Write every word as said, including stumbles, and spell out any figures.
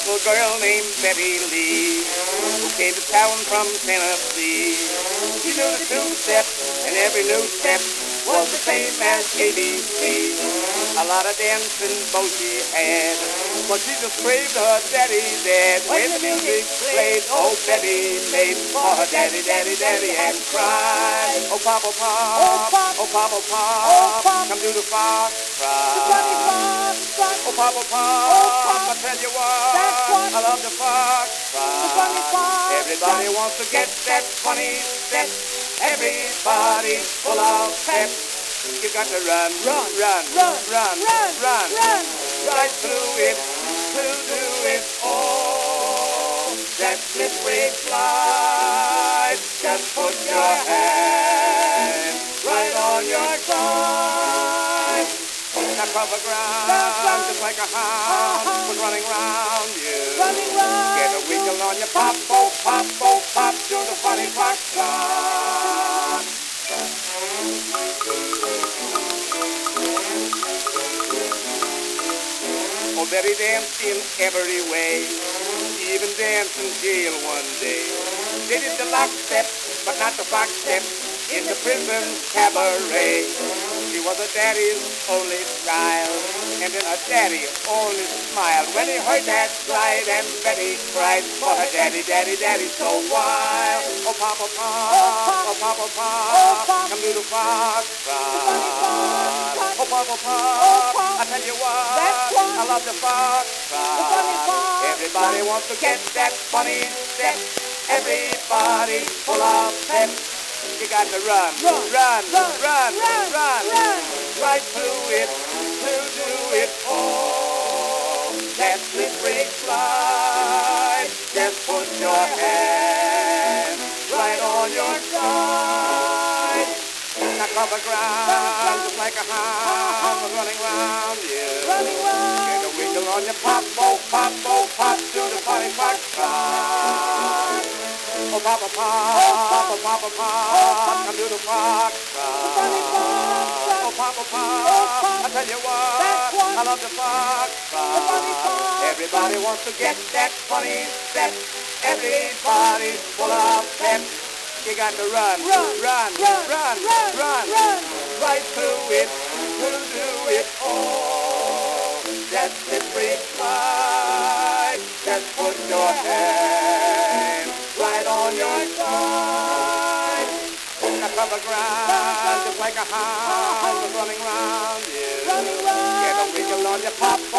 little girl named Betty Lee, who came to town from Tennessee. She knew the two-step, and every new step was the same as A B C. A lot of dancing both she had, but she just craved her daddy dead. When the music played, oh, Betty made for her daddy, daddy, daddy, and cried. Oh, pop, oh, pop, oh, pop, oh, pop, come do the fox ride. Oh, pop, oh, pop, I tell you what, I love the fox ride. Everybody wants to get that funny step. Everybody full of pep. You got to run, run, run, run, run, run, run, run, right through it to do it all. That slippery slide, just put your hand right on your side. Now cover ground, just like a hound was running round you. Get a wiggle on your pop, oh, pop, oh, pop, do the funny fox ride. Oh, Betty danced in every way. She even danced in jail one day. They did the lock step, but not the fox step, in the prison cabaret. She was her daddy's only child, and then her daddy only smiled when he heard that slide, and Betty cried for her daddy, daddy, daddy, so wild. Oh, papa, pop, oh, papa, pop, come do the fox ride. Oh, papa, pop, I tell you what, I love the fox ride. Everybody wants to get that funny step. Everybody full of pep. You got to run, run, run, run, run, run, run, run, right through it to do it all. That slippery slide, just put your hand right on your side. Now cover ground, just like a hound running round you. Get a wiggle on your pop, oh, pop, oh, pop, do the funny fox ride. Oh, papa, pop, oh, papa, pop, come do the fox ride. Oh, papa, pop, I tell you what, I love the fox ride. Everybody wants to get that funny step. Everybody full of pep. You got to run, run, run, run, run, run, run, right through it to do it all. That slippery slide, just put your hand right on your side. Now cover ground, just like a hound was running round you. Get a wiggle on your pop.